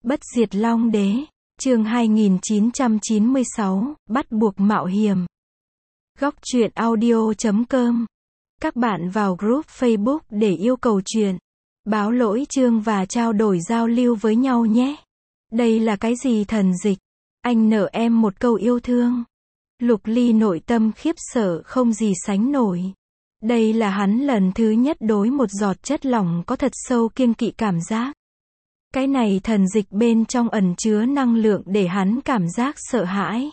Bất diệt Long Đế, chương 2996, bắt buộc mạo hiểm. Góc truyện audio.com. Các bạn vào group Facebook để yêu cầu truyện, báo lỗi chương và trao đổi giao lưu với nhau nhé. Đây là cái gì thần dịch? Anh nợ em một câu yêu thương. Lục Ly nội tâm khiếp sợ không gì sánh nổi. Đây là hắn lần thứ nhất đối một giọt chất lỏng có thật sâu kiêng kỵ cảm giác. Cái này thần dịch bên trong ẩn chứa năng lượng để hắn cảm giác sợ hãi.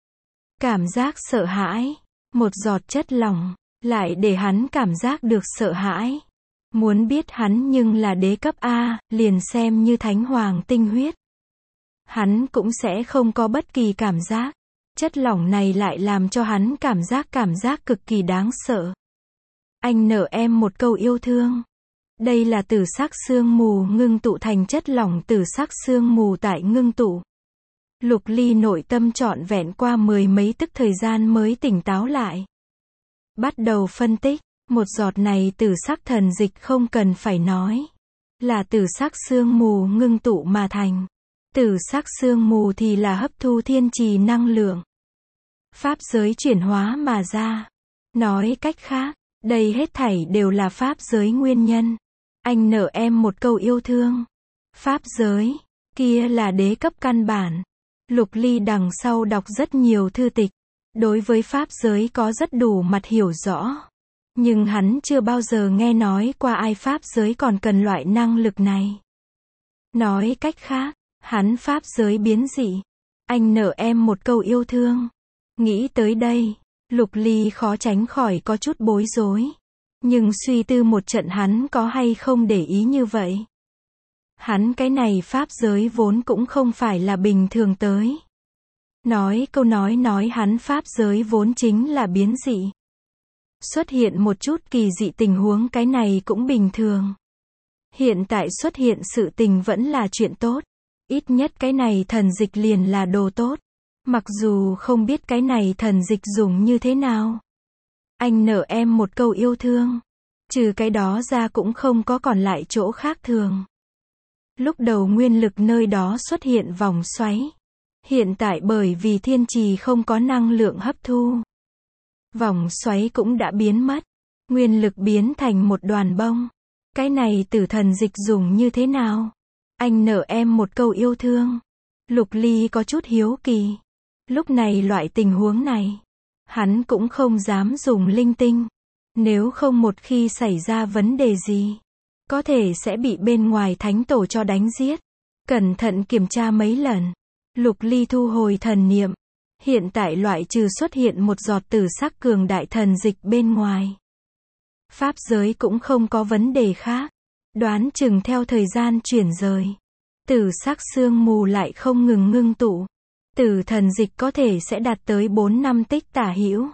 Cảm giác sợ hãi. Một giọt chất lỏng, lại để hắn cảm giác được sợ hãi. Muốn biết hắn nhưng là đế cấp A, liền xem như thánh hoàng tinh huyết. Hắn cũng sẽ không có bất kỳ cảm giác. Chất lỏng này lại làm cho hắn cảm giác cực kỳ đáng sợ. Anh nợ em một câu yêu thương. Đây là tử sắc sương mù ngưng tụ thành chất lỏng tử sắc sương mù tại ngưng tụ. Lục Ly nội tâm trọn vẹn qua mười mấy tức thời gian mới tỉnh táo lại. Bắt đầu phân tích, một giọt này tử sắc thần dịch không cần phải nói. Là tử sắc sương mù ngưng tụ mà thành. Tử sắc sương mù thì là hấp thu thiên trì năng lượng. Pháp giới chuyển hóa mà ra. Nói cách khác, đây hết thảy đều là pháp giới nguyên nhân. Anh nợ em một câu yêu thương. Pháp giới, kia là đế cấp căn bản. Lục Ly đằng sau đọc rất nhiều thư tịch. Đối với pháp giới có rất đủ mặt hiểu rõ. Nhưng hắn chưa bao giờ nghe nói qua ai pháp giới còn cần loại năng lực này. Nói cách khác, hắn pháp giới biến dị. Anh nợ em một câu yêu thương. Nghĩ tới đây, Lục Ly khó tránh khỏi có chút bối rối. Nhưng suy tư một trận hắn có hay không để ý như vậy. Hắn cái này pháp giới vốn cũng không phải là bình thường tới. Nói câu nói hắn pháp giới vốn chính là biến dị. Xuất hiện một chút kỳ dị tình huống cái này cũng bình thường. Hiện tại xuất hiện sự tình vẫn là chuyện tốt. Ít nhất cái này thần dịch liền là đồ tốt. Mặc dù không biết cái này thần dịch dùng như thế nào. Anh nợ em một câu yêu thương. Trừ cái đó ra cũng không có còn lại chỗ khác thường. Lúc đầu nguyên lực nơi đó xuất hiện vòng xoáy. Hiện tại bởi vì thiên trì không có năng lượng hấp thu. Vòng xoáy cũng đã biến mất. Nguyên lực biến thành một đoàn bông. Cái này tử thần dịch dùng như thế nào? Anh nợ em một câu yêu thương. Lục Ly có chút hiếu kỳ. Lúc này loại tình huống này, hắn cũng không dám dùng linh tinh. Nếu không một khi xảy ra vấn đề gì, có thể sẽ bị bên ngoài thánh tổ cho đánh giết. Cẩn thận kiểm tra mấy lần. Lục Ly thu hồi thần niệm. Hiện tại loại trừ xuất hiện một giọt tử sắc cường đại thần dịch bên ngoài. Pháp giới cũng không có vấn đề khác. Đoán chừng theo thời gian chuyển rời. Tử sắc sương mù lại không ngừng ngưng tụ. Tử thần dịch có thể sẽ đạt tới 4 năm tích tả hữu.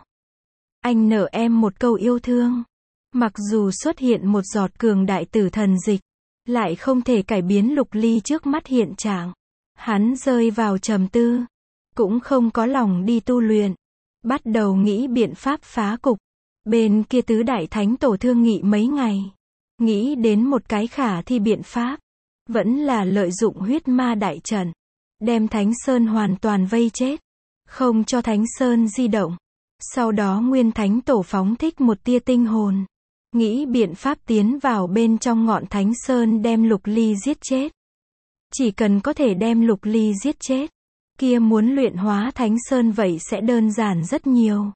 Anh nợ em một câu yêu thương. Mặc dù xuất hiện một giọt cường đại tử thần dịch, lại không thể cải biến Lục Ly trước mắt hiện trạng. Hắn rơi vào trầm tư. Cũng không có lòng đi tu luyện. Bắt đầu nghĩ biện pháp phá cục. Bên kia tứ đại thánh tổ thương nghị mấy ngày. Nghĩ đến một cái khả thi biện pháp. Vẫn là lợi dụng huyết ma đại trận. Đem Thánh Sơn hoàn toàn vây chết. Không cho Thánh Sơn di động. Sau đó Nguyên Thánh Tổ phóng thích một tia tinh hồn. Nghĩ biện pháp tiến vào bên trong ngọn Thánh Sơn đem Lục Ly giết chết. Chỉ cần có thể đem Lục Ly giết chết. Kia muốn luyện hóa Thánh Sơn vậy sẽ đơn giản rất nhiều.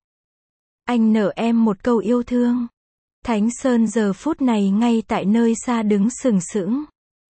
Anh nợ em một câu yêu thương. Thánh Sơn giờ phút này ngay tại nơi xa đứng sừng sững.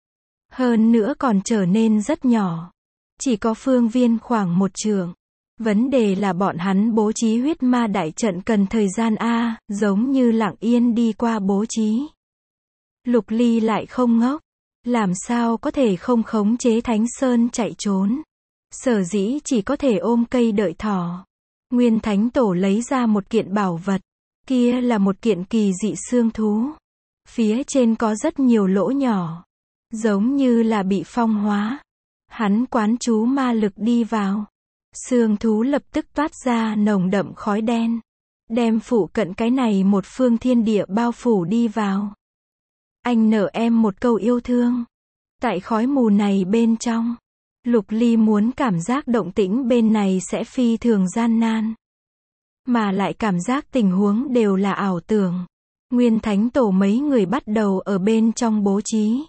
Hơn nữa còn trở nên rất nhỏ. Chỉ có phương viên khoảng 1 trượng. Vấn đề là bọn hắn bố trí huyết ma đại trận cần thời gian A, giống như lặng yên đi qua bố trí. Lục Ly lại không ngốc. Làm sao có thể không khống chế Thánh Sơn chạy trốn. Sở dĩ chỉ có thể ôm cây đợi thỏ. Nguyên Thánh Tổ lấy ra một kiện bảo vật. Kia là một kiện kỳ dị xương thú. Phía trên có rất nhiều lỗ nhỏ. Giống như là bị phong hóa. Hắn quán chú ma lực đi vào. Xương thú lập tức toát ra nồng đậm khói đen. Đem phụ cận cái này một phương thiên địa bao phủ đi vào. Anh nợ em một câu yêu thương. Tại khói mù này bên trong, Lục Ly muốn cảm giác động tĩnh bên này sẽ phi thường gian nan. Mà lại cảm giác tình huống đều là ảo tưởng. Nguyên Thánh Tổ mấy người bắt đầu ở bên trong bố trí.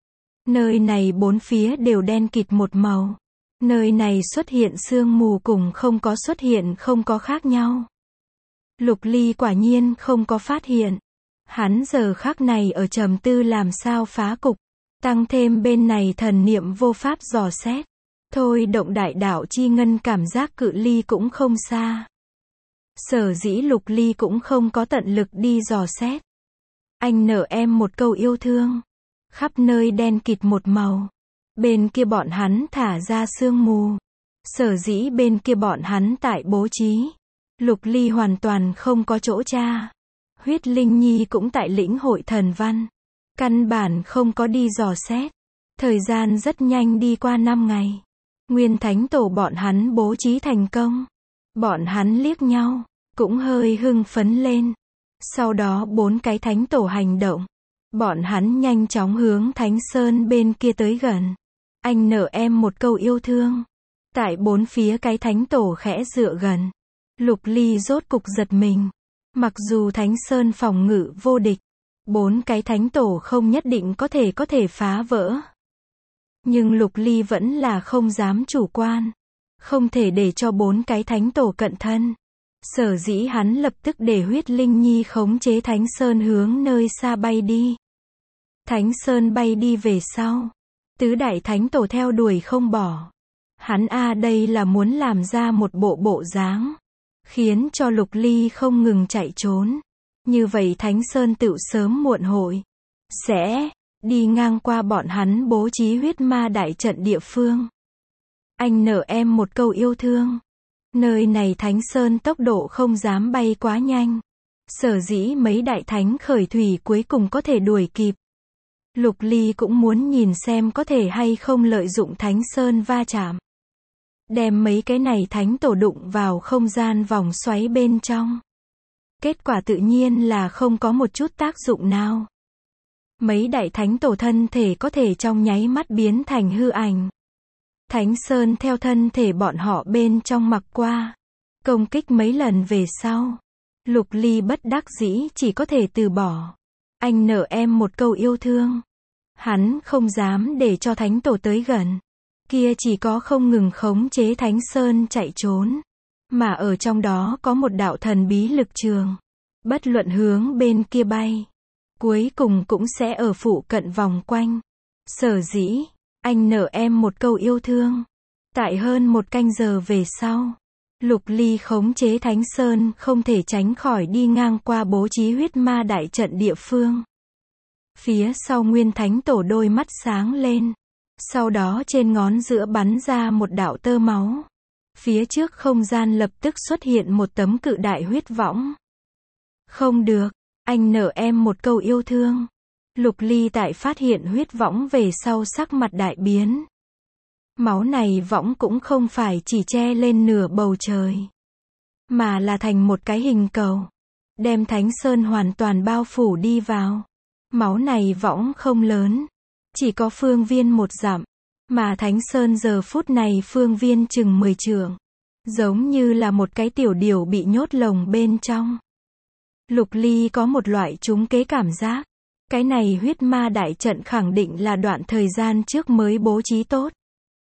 Nơi này bốn phía đều đen kịt một màu. Nơi này xuất hiện sương mù cùng không có xuất hiện không có khác nhau. Lục Ly quả nhiên không có phát hiện. Hắn giờ khắc này ở trầm tư làm sao phá cục. Tăng thêm bên này thần niệm vô pháp dò xét. Thôi động đại đạo chi ngân cảm giác cự ly cũng không xa. Sở dĩ Lục Ly cũng không có tận lực đi dò xét. Anh nợ em một câu yêu thương. Khắp nơi đen kịt một màu. Bên kia bọn hắn thả ra sương mù. Sở dĩ bên kia bọn hắn tại bố trí. Lục Ly hoàn toàn không có chỗ tra. Huyết Linh Nhi cũng tại lĩnh hội thần văn. Căn bản không có đi dò xét. Thời gian rất nhanh đi qua 5 ngày. Nguyên Thánh Tổ bọn hắn bố trí thành công. Bọn hắn liếc nhau, cũng hơi hưng phấn lên. Sau đó 4 cái Thánh Tổ hành động. Bọn hắn nhanh chóng hướng Thánh Sơn bên kia tới gần. Anh nợ em một câu yêu thương. Tại 4 phía cái Thánh Tổ khẽ dựa gần. Lục Ly rốt cục giật mình. Mặc dù Thánh Sơn phòng ngự vô địch, 4 cái Thánh Tổ không nhất định có thể phá vỡ. Nhưng Lục Ly vẫn là không dám chủ quan. Không thể để cho 4 cái Thánh Tổ cận thân. Sở dĩ hắn lập tức để Huyết Linh Nhi khống chế Thánh Sơn hướng nơi xa bay đi. Thánh Sơn bay đi về sau. Tứ đại Thánh Tổ theo đuổi không bỏ. Hắn đây là muốn làm ra một bộ dáng. Khiến cho Lục Ly không ngừng chạy trốn. Như vậy Thánh Sơn tựu sớm muộn hội sẽ đi ngang qua bọn hắn bố trí huyết ma đại trận địa phương. Anh nợ em một câu yêu thương. Nơi này Thánh Sơn tốc độ không dám bay quá nhanh. Sở dĩ mấy đại thánh khởi thủy cuối cùng có thể đuổi kịp. Lục Ly cũng muốn nhìn xem có thể hay không lợi dụng Thánh Sơn va chạm. Đem mấy cái này Thánh Tổ đụng vào không gian vòng xoáy bên trong. Kết quả tự nhiên là không có một chút tác dụng nào. Mấy đại Thánh Tổ thân thể có thể trong nháy mắt biến thành hư ảnh. Thánh Sơn theo thân thể bọn họ bên trong mặc qua. Công kích mấy lần về sau. Lục Ly bất đắc dĩ chỉ có thể từ bỏ. Anh nợ em một câu yêu thương. Hắn không dám để cho Thánh Tổ tới gần. Kia chỉ có không ngừng khống chế Thánh Sơn chạy trốn. Mà ở trong đó có một đạo thần bí lực trường. Bất luận hướng bên kia bay. Cuối cùng cũng sẽ ở phụ cận vòng quanh. Sở dĩ, anh nợ em một câu yêu thương. Tại hơn 1 canh giờ về sau. Lục Ly khống chế Thánh Sơn không thể tránh khỏi đi ngang qua bố trí huyết ma đại trận địa phương. Phía sau Nguyên Thánh Tổ đôi mắt sáng lên. Sau đó trên ngón giữa bắn ra một đạo tơ máu. Phía trước không gian lập tức xuất hiện một tấm cự đại huyết võng. Không được, anh nợ em một câu yêu thương. Lục Ly tại phát hiện huyết võng về sau sắc mặt đại biến. Máu này võng cũng không phải chỉ che lên nửa bầu trời. Mà là thành một cái hình cầu. Đem Thánh Sơn hoàn toàn bao phủ đi vào. Máu này võng không lớn. Chỉ có phương viên 1 dặm. Mà Thánh Sơn giờ phút này phương viên chừng 10 trượng. Giống như là một cái tiểu điểu bị nhốt lồng bên trong. Lục Ly có một loại trúng kế cảm giác. Cái này huyết ma đại trận khẳng định là đoạn thời gian trước mới bố trí tốt.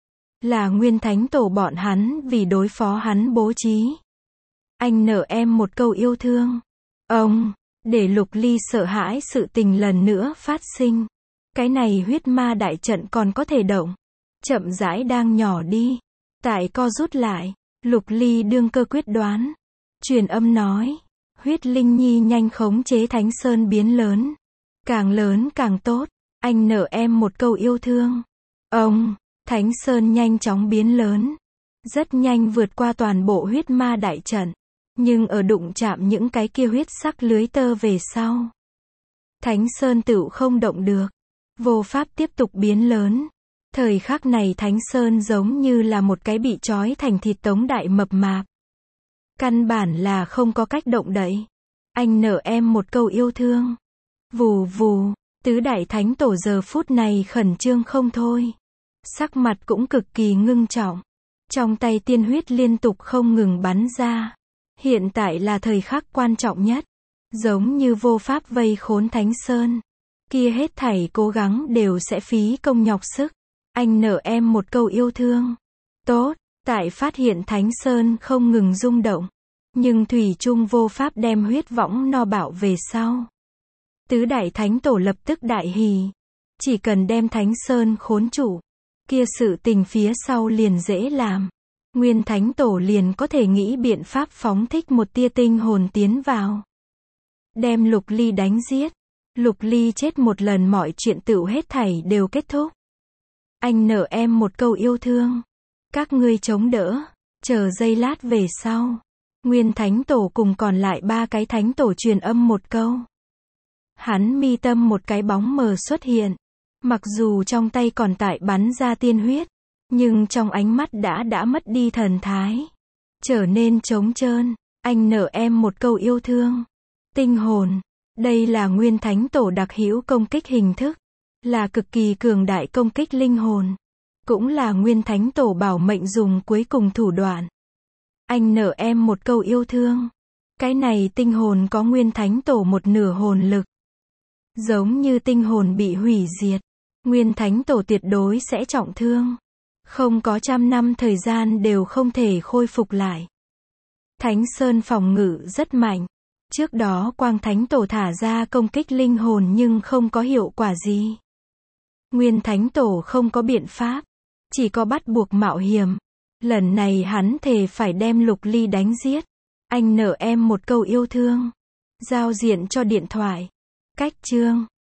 Là Nguyên Thánh Tổ bọn hắn vì đối phó hắn bố trí. Anh nợ em một câu yêu thương. Ông, để Lục Ly sợ hãi sự tình lần nữa phát sinh. Cái này huyết ma đại trận còn có thể động. Chậm rãi đang nhỏ đi. Tại co rút lại. Lục Ly đương cơ quyết đoán. Truyền âm nói. Huyết Linh Nhi nhanh khống chế Thánh Sơn biến lớn. Càng lớn càng tốt. Anh nợ em một câu yêu thương. Ông, Thánh Sơn nhanh chóng biến lớn. Rất nhanh vượt qua toàn bộ huyết ma đại trận. Nhưng ở đụng chạm những cái kia huyết sắc lưới tơ về sau. Thánh Sơn tựu không động được. Vô pháp tiếp tục biến lớn. Thời khắc này Thánh Sơn giống như là một cái bị trói thành thịt tống đại mập mạp. Căn bản là không có cách động đậy. Anh nợ em một câu yêu thương. Vù vù, tứ đại Thánh Tổ giờ phút này khẩn trương không thôi. Sắc mặt cũng cực kỳ ngưng trọng. Trong tay tiên huyết liên tục không ngừng bắn ra. Hiện tại là thời khắc quan trọng nhất. Giống như vô pháp vây khốn Thánh Sơn. Kia hết thảy cố gắng đều sẽ phí công nhọc sức. Anh nợ em một câu yêu thương. Tốt, tại phát hiện Thánh Sơn không ngừng rung động. Nhưng thủy chung vô pháp đem huyết võng no bạo về sau. Tứ đại thánh tổ lập tức đại hỉ. Chỉ cần đem Thánh Sơn khốn trụ. Kia sự tình phía sau liền dễ làm. Nguyên thánh tổ liền có thể nghĩ biện pháp phóng thích một tia tinh hồn tiến vào. Đem Lục Ly đánh giết. Lục Ly chết một lần mọi chuyện tựu hết thảy đều kết thúc. Anh nợ em một câu yêu thương. Các ngươi chống đỡ. Chờ giây lát về sau. Nguyên thánh tổ cùng còn lại 3 cái thánh tổ truyền âm một câu. Hắn mi tâm một cái bóng mờ xuất hiện. Mặc dù trong tay còn tại bắn ra tiên huyết. Nhưng trong ánh mắt đã mất đi thần thái. Trở nên trống trơn. Anh nợ em một câu yêu thương. Tinh hồn. Đây là Nguyên thánh tổ đặc hữu công kích hình thức. Là cực kỳ cường đại công kích linh hồn. Cũng là Nguyên thánh tổ bảo mệnh dùng cuối cùng thủ đoạn. Anh nợ em một câu yêu thương. Cái này tinh hồn có Nguyên thánh tổ một nửa hồn lực. Giống như tinh hồn bị hủy diệt. Nguyên thánh tổ tuyệt đối sẽ trọng thương. Không có 100 năm thời gian đều không thể khôi phục lại. Thánh Sơn phòng ngự rất mạnh. Trước đó Quang Thánh Tổ thả ra công kích linh hồn nhưng không có hiệu quả gì. Nguyên Thánh Tổ không có biện pháp. Chỉ có bắt buộc mạo hiểm. Lần này hắn thề phải đem Lục Ly đánh giết. Anh nợ em một câu yêu thương. Giao diện cho điện thoại. Cách chương